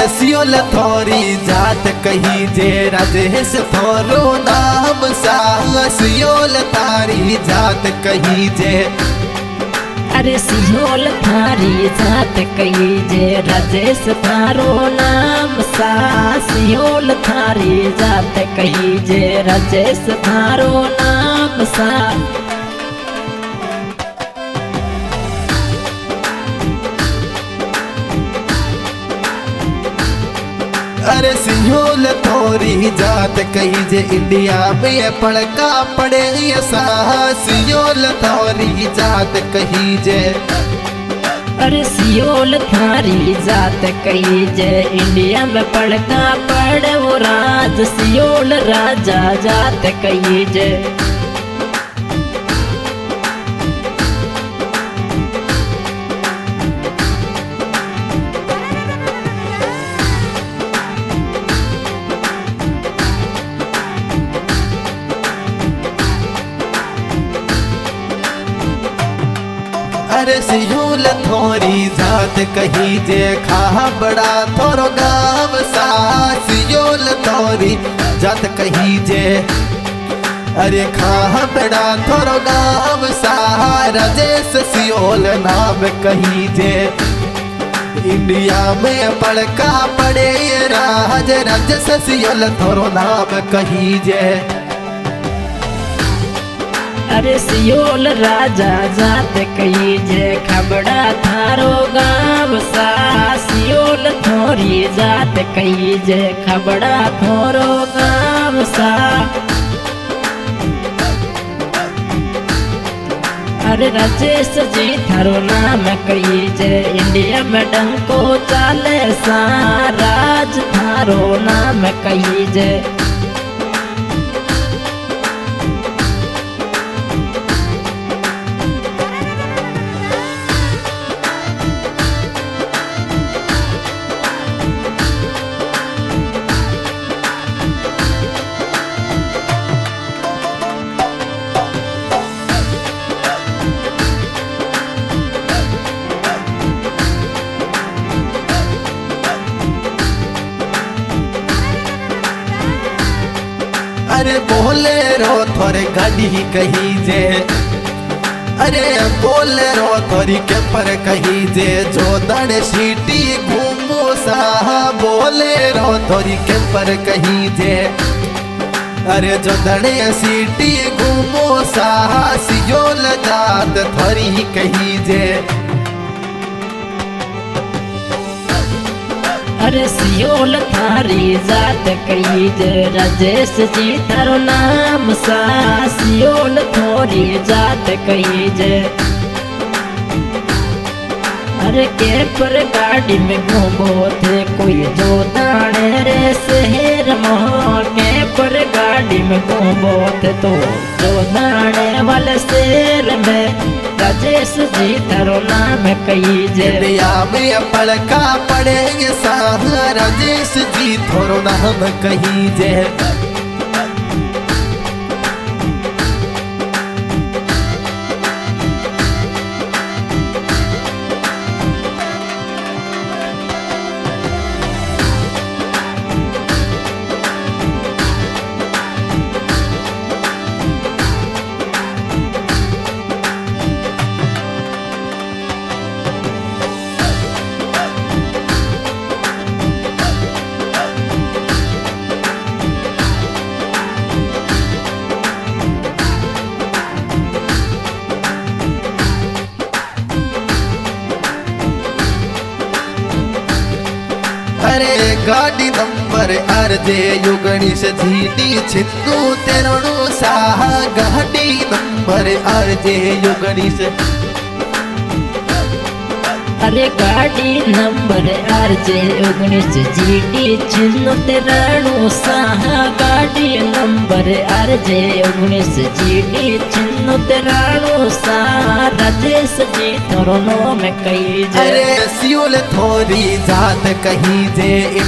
Seoul थोरी जात कही जे राजेश थोरो नाम सा सियोल तारी जात कही जे अरे सियोल थारी जात कही जे राजेश थारो नाम सा सियोल थारी जात कही जे राजेश थारो नाम सा अरे सियोल थोरी जात कही जे इंडिया में पड़का पड़े सा सियोल थोरी जात कही जे अरे सियोल थारी जात कही जे इंडिया में पड़का पड़े वो राज सियोल राजा जात कही जे अरे सियोल थोरी जात कही जे खा बड़ा थोरो गाँव सा सियोल थोरी जात कही जे अरे खा बड़ा थोरो गाँव सा राजेश सियोल नाम कही जे इंडिया में पड़का पड़े राज राजेश सियोल थोरो नाम कही जे अरे सियोल राजा जात कही जे खबड़ा थारो गाँव सा सियोल थोरी जात कही जे खबड़ा थोरो गाँव सा अरे राजेश जी थारो नाम कही जे इंडिया में डंको चाले सा राज थारो नाम कही जे अरे बोलेरो थोरे गाड़ी कही जे अरे बोलेरो थोरी कैंपर कही जे जो दड़ सीटी घूमो सा बोलेरो थोरी कैंपर कही जे अरे जो दड़े सीटी घूमो सा सियोल जात थोरी कही जे अरे सियोल थारी जात कही जे राजेश जी थारो नाम सा सियोल थोरी जात कही जे अरे के पर गाड़ी में घूमो थे कोई जो दाने रे शहर में के पर गाड़ी में घूमो थे तो जो दाने वाले शहर में राजेश जी थारो नाम कही जे इंडिया में पड़का पड़ेंगे सा राजेश जी थोरो नाम कही जे अरे गाड़ी नंबर अर्जे युगणीश जीडी छिंदू तेरणु साह गाड़ी नंबर अर्जे युगणीश अरे गाड़ी नंबर RJ 19 GD चिन्ह तेराणु साहा गाड़ी नंबर RJ 19 GD चिन्ह तेराणु साहा राजेश जी थोरो में कही जे अरे सियोल थोरी जात कही जे